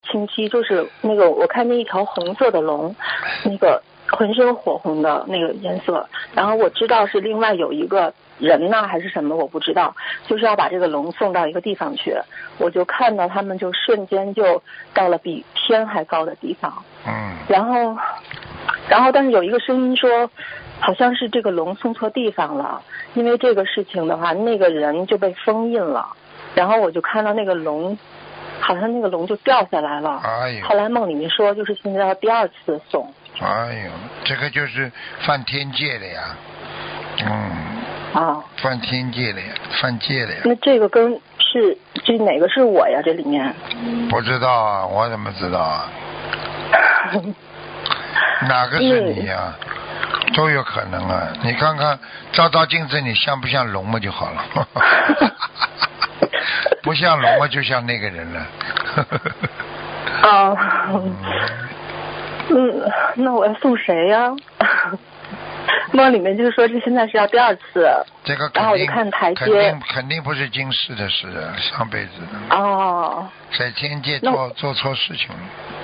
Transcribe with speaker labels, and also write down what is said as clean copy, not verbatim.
Speaker 1: 清晰，就是那个我看见一条红色的龙，那个浑身火红的那个颜色，然后我知道是另外有一个人呐还是什么我不知道，就是要把这个龙送到一个地方去，我就看到他们就瞬间就到了比天还高的地方。然后但是有一个声音说好像是这个龙送错地方了，因为这个事情的话那个人就被封印了，然后我就看到那个龙好像那个龙就掉下来了。后来梦里面说就是现在要第二次送。
Speaker 2: 这个就是犯天界了呀。犯天界了呀，犯戒了呀。
Speaker 1: 那这个跟是这哪个是我呀？这里面
Speaker 2: 不知道啊，我怎么知道啊？哪个是你呀？都有可能啊，你看看照镜子，你像不像龙嘛就好了。不像龙嘛，就像那个人了。
Speaker 1: 那我要送谁呀？梦里面就是说这现在是要第二次，
Speaker 2: 这个
Speaker 1: 然后我就看台阶，
Speaker 2: 肯定不是今世的事，上辈子的。在天界做错事情了。